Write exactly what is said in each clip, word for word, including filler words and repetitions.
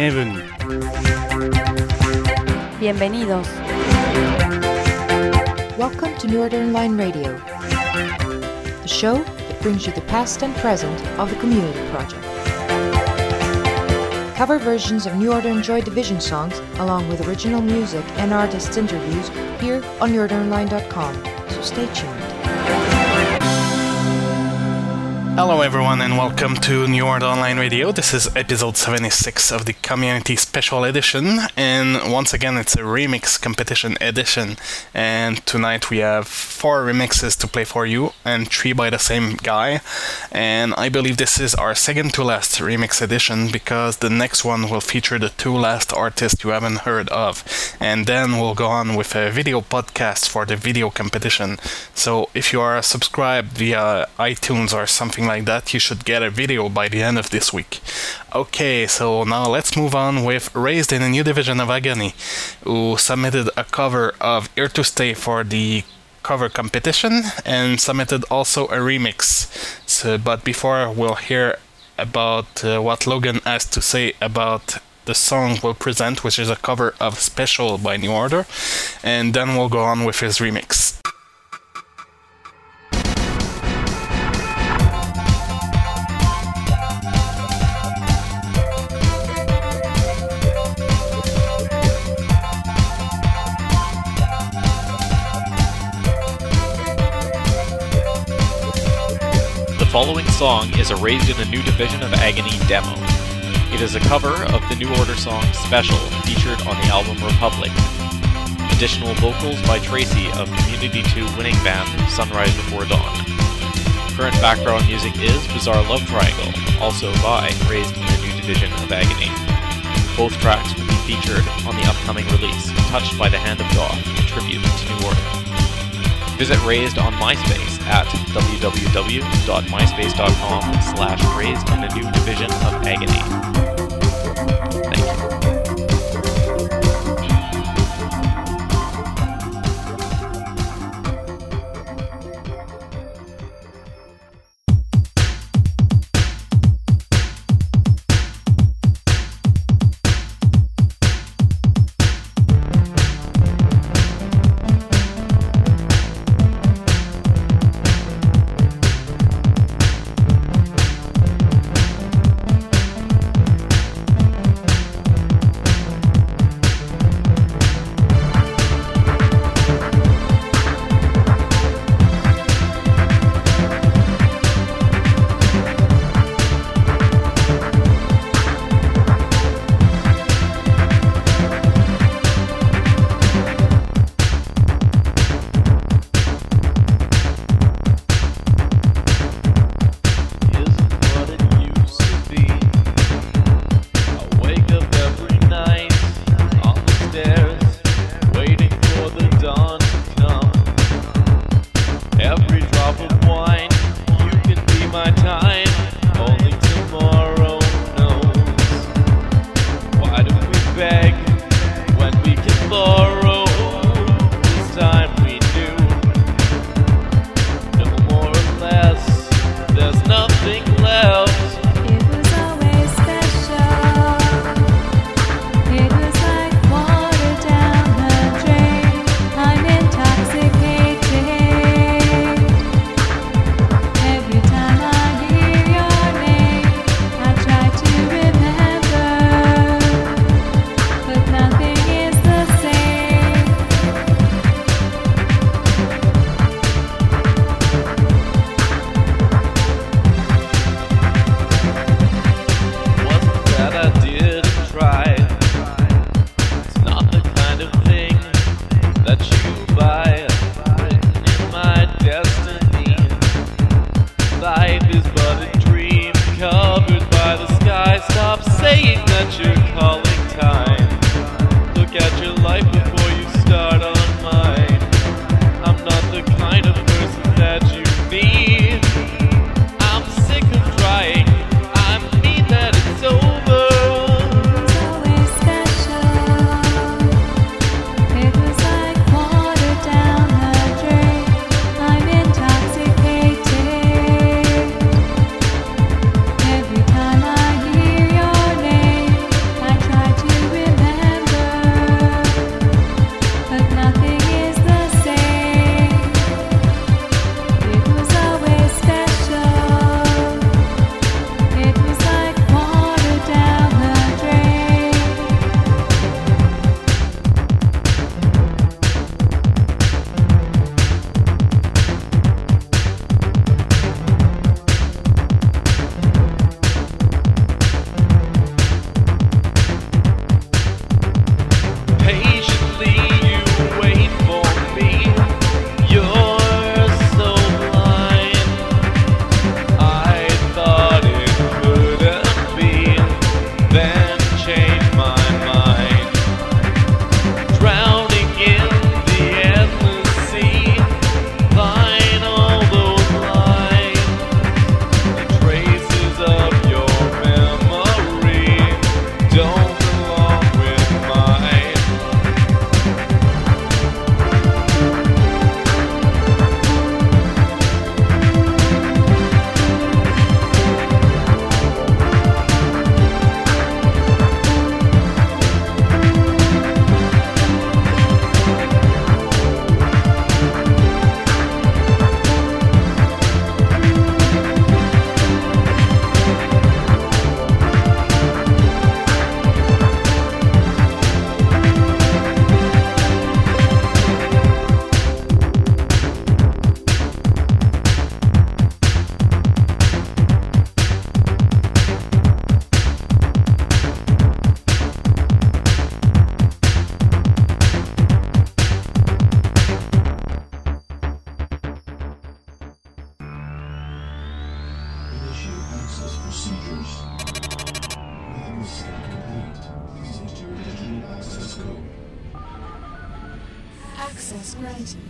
Bienvenue. Bienvenidos. Welcome to New Order Online Radio, the show that brings you the past and present of the Community Project. Cover versions of New Order and Joy Division songs, along with original music and artists' interviews, here on new order online dot com, so stay tuned. Hello everyone and welcome to New Order Online Radio. This is episode seventy-six of the Community Special Edition, and once again it's a remix competition edition, and tonight we have four remixes to play for you and three by the same guy, and I believe this is our second to last remix edition because the next one will feature the two last artists you haven't heard of, and then we'll go on with a video podcast for the video competition. So if you are subscribed via iTunes or something like that, you should get a video by the end of this week. Okay, so now let's move on with Raised in a New Division of Agony, who submitted a cover of Here to Stay for the cover competition and submitted also a remix. So, but before we'll hear about uh, what Logan has to say about the song we'll present, which is a cover of Special by New Order, and then we'll go on with his remix. The following song is a Raised in a New Division of Agony demo. It is a cover of the New Order song Special, featured on the album Republic. Additional vocals by Tracy of Community two winning band Sunrise Before Dawn. Current background music is Bizarre Love Triangle, also by Raised in a New Division of Agony. Both tracks will be featured on the upcoming release, Touched by the Hand of God, a tribute to New Order. Visit Raised on MySpace at w w w dot myspace dot com slash raised in a new division of agony. Thank you. Access granted.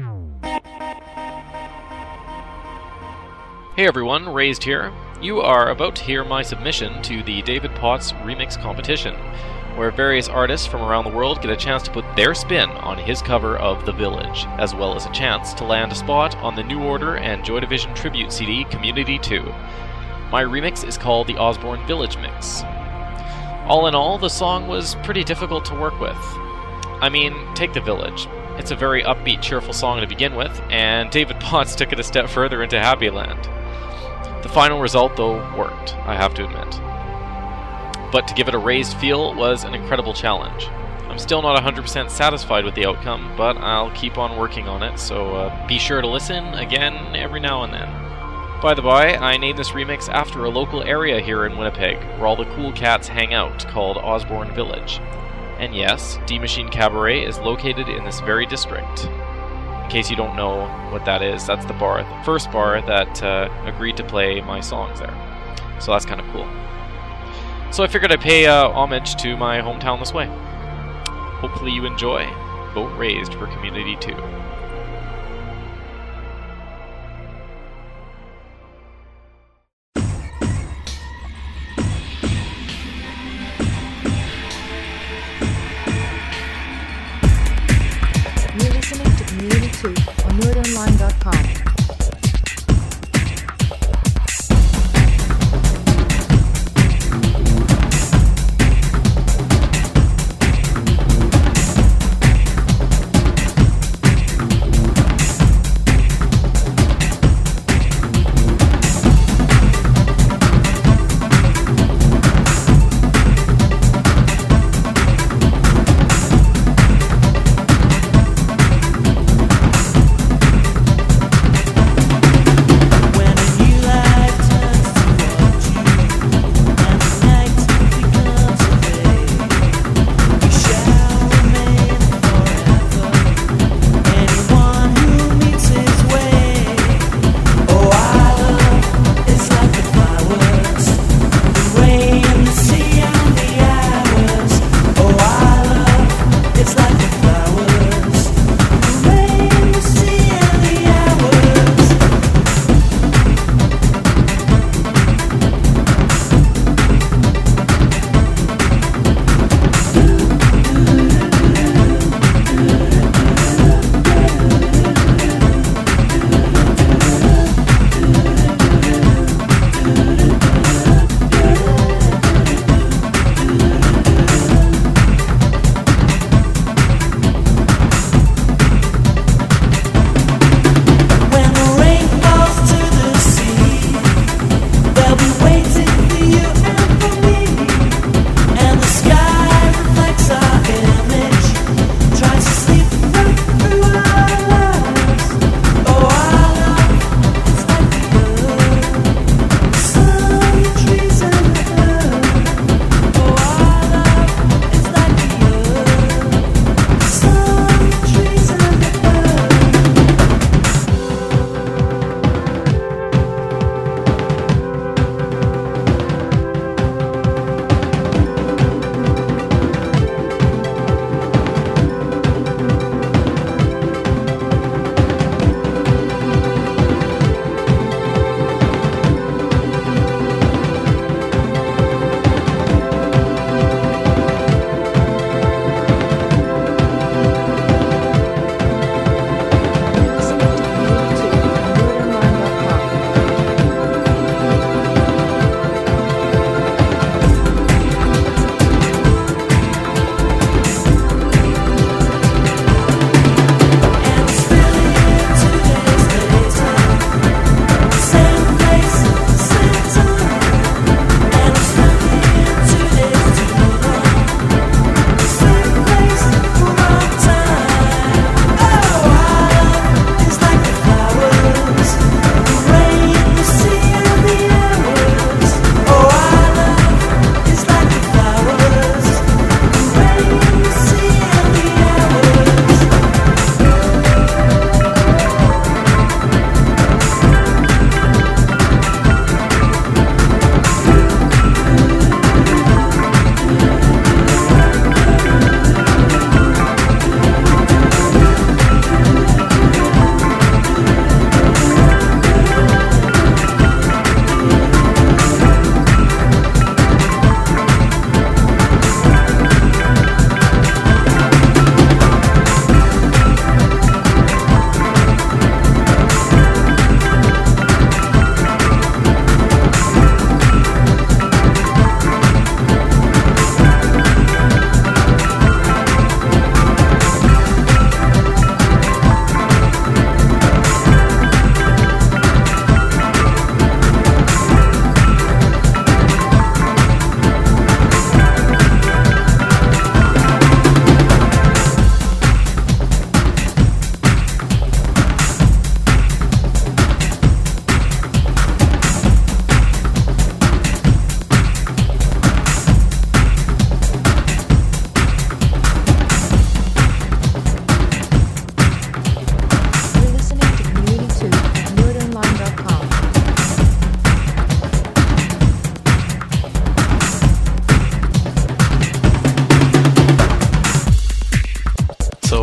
Hey everyone, Raised here. You are about to hear my submission to the David Potts Remix Competition, where various artists from around the world get a chance to put their spin on his cover of The Village, as well as a chance to land a spot on the New Order and Joy Division tribute C D Community two. My remix is called the Osborne Village Mix. All in all, the song was pretty difficult to work with. I mean, take The Village. It's a very upbeat, cheerful song to begin with, and David Potts took it a step further into Happy Land. The final result, though, worked, I have to admit. But to give it a raised feel was an incredible challenge. I'm still not one hundred percent satisfied with the outcome, but I'll keep on working on it, so uh, be sure to listen again every now and then. By the by, I named this remix after a local area here in Winnipeg, where all the cool cats hang out, called Osborne Village. And yes, D Machine Cabaret is located in this very district. In case you don't know what that is, that's the bar, the first bar that uh, agreed to play my songs there. So that's kind of cool. So I figured I'd pay uh, homage to my hometown this way. Hopefully you enjoy. Vote Raised for Community two. You're listening to Community two on Nord Online dot com.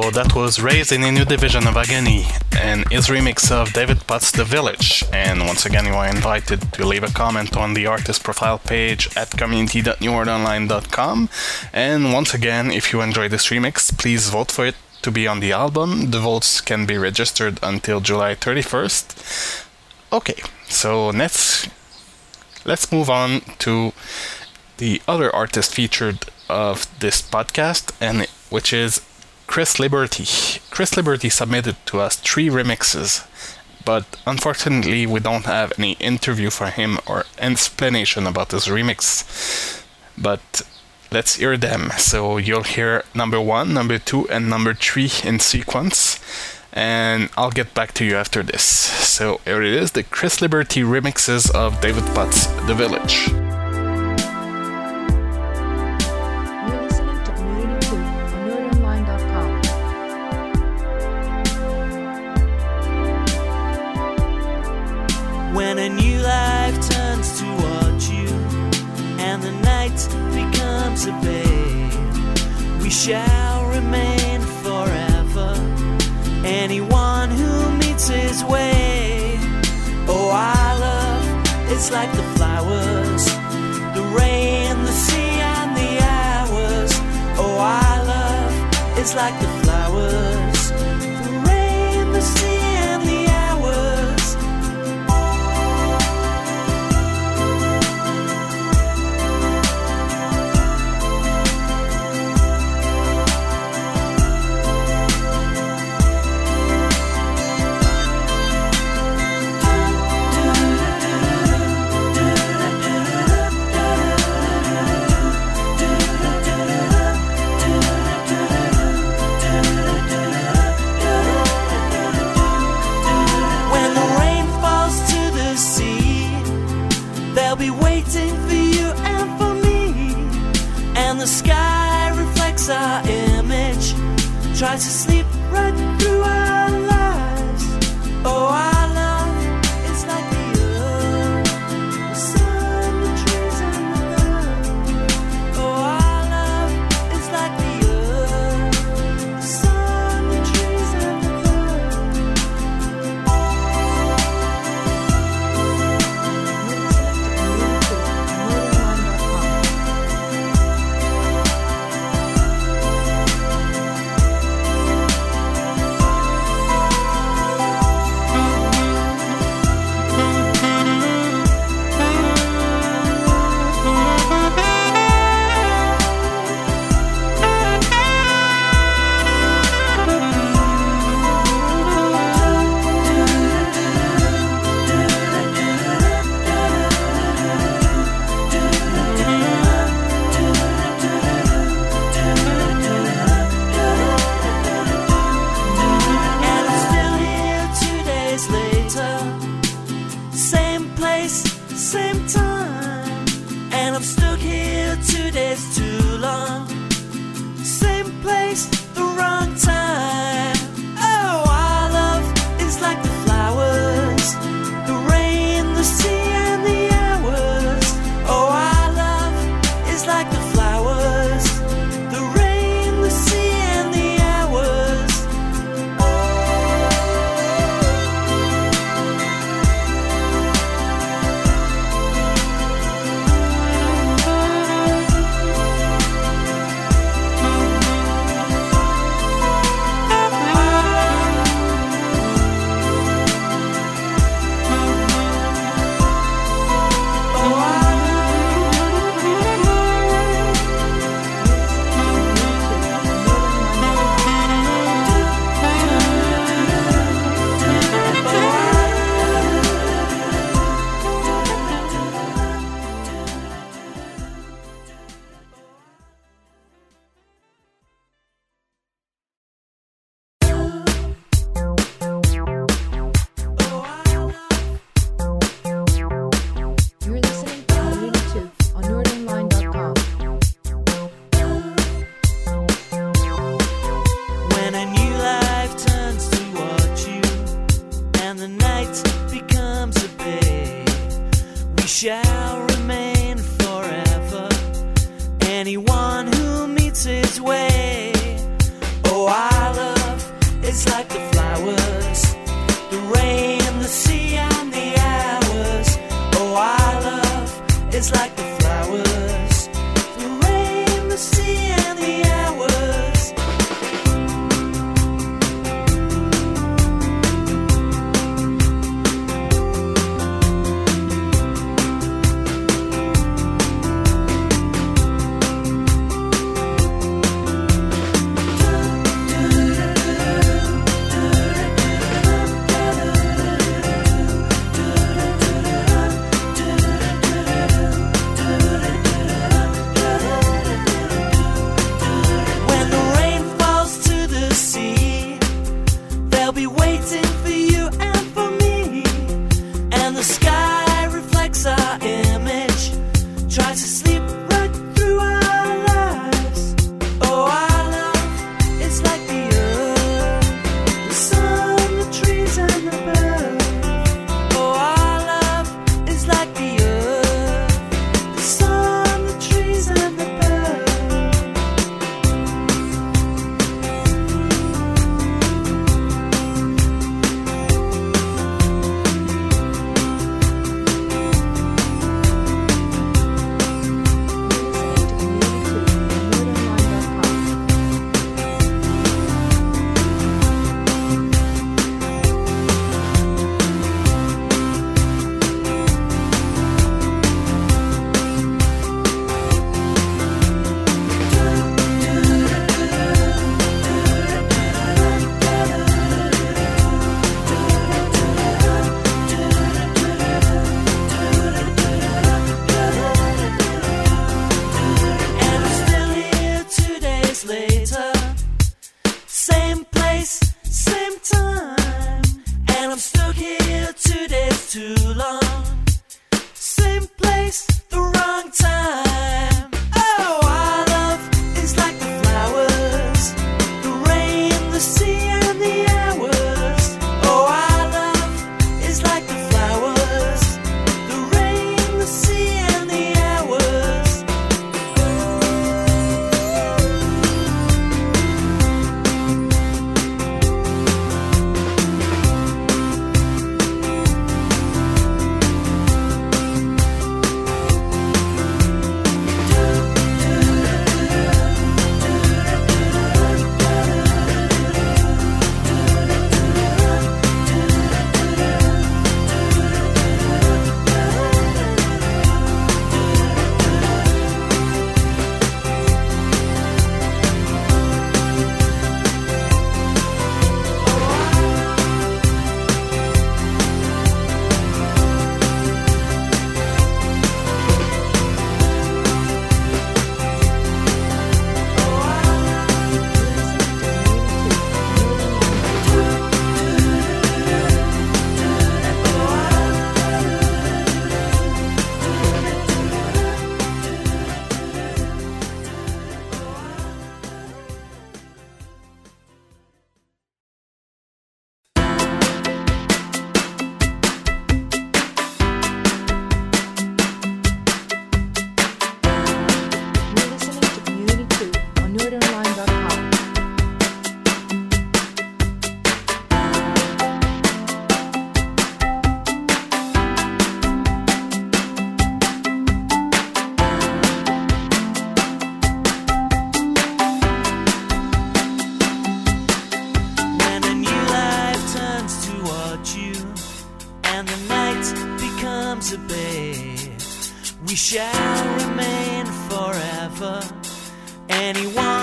So that was Raised in a New Division of Agony and his remix of David Potts' The Village. And once again, you are invited to leave a comment on the artist profile page at community dot new world online dot com. And once again, if you enjoy this remix, please vote for it to be on the album. The votes can be registered until July thirty-first. Okay, so let's let's move on to the other artist featured of this podcast, and which is Chris Liberty. Chris Liberty submitted to us three remixes, but unfortunately we don't have any interview for him or explanation about this remix. But let's hear them. So you'll hear number one, number two, and number three in sequence, and I'll get back to you after this. So here it is, the Chris Liberty remixes of David Potts' The Village. When a new life turns towards you and the night becomes a bay, we shall remain forever, anyone who meets his way. Oh, our love is like the flowers, the rain, the sea and the hours. Oh, our love is like the flowers, the rain, the sea and the hours. The sky reflects our image, tries to sleep right through our lives. Oh, our love is like the earth, the sun, the trees and the earth. Oh, our love is like the earth, the sun, the trees and the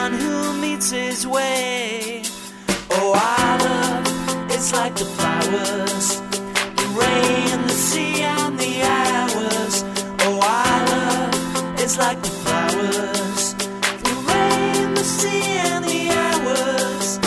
one who meets his way. Oh, our love is like the flowers, the rain, the sea, and the hours. Oh, our love is like the flowers, the rain, the sea, and the hours.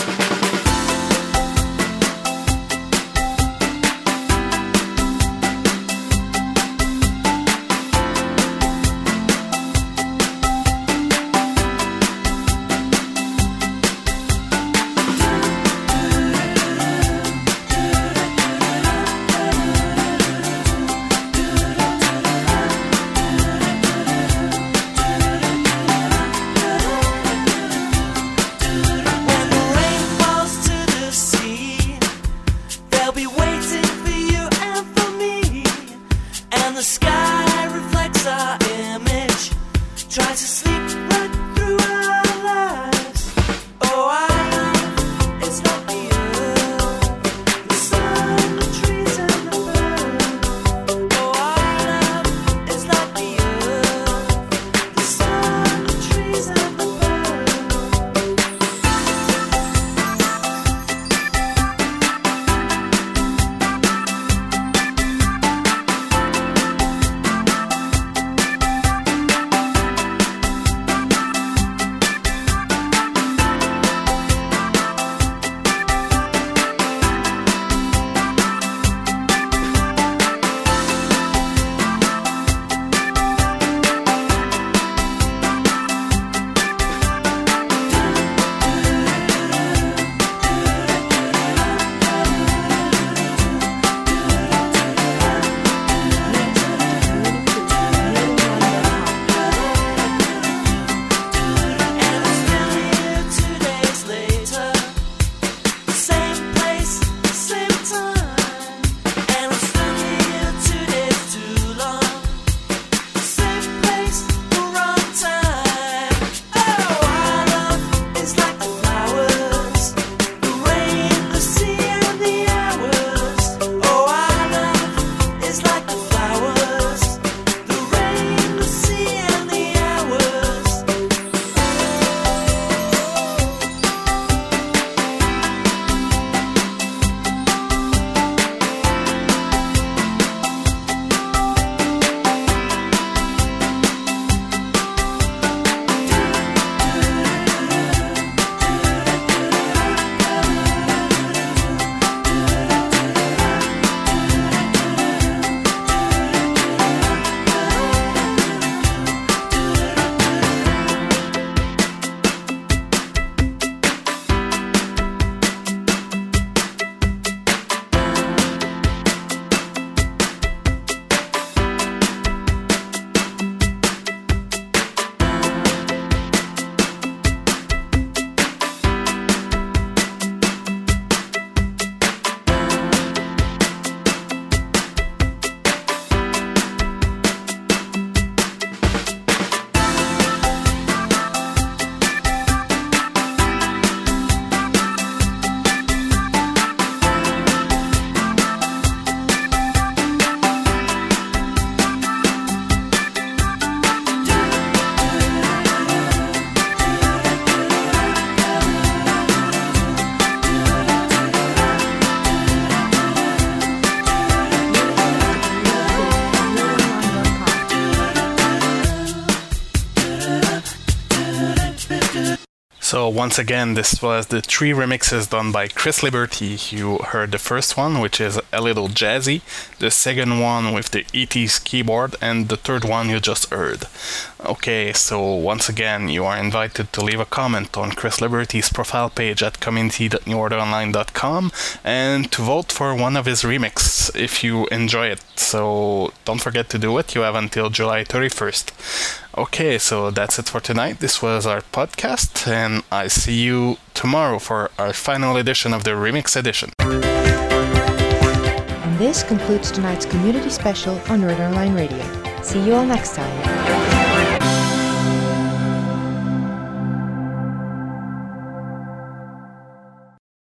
So once again, this was the three remixes done by Chris Liberty. You heard the first one, which is a little jazzy, the second one with the E T's keyboard, and the third one you just heard. Okay, so once again, you are invited to leave a comment on Chris Liberty's profile page at community dot new order online dot com and to vote for one of his remixes if you enjoy it. So don't forget to do it. You have until July thirty-first. Okay, so that's it for tonight. This was our podcast, and I see you tomorrow for our final edition of the Remix Edition. And this concludes tonight's community special on Northern Line Radio. See you all next time.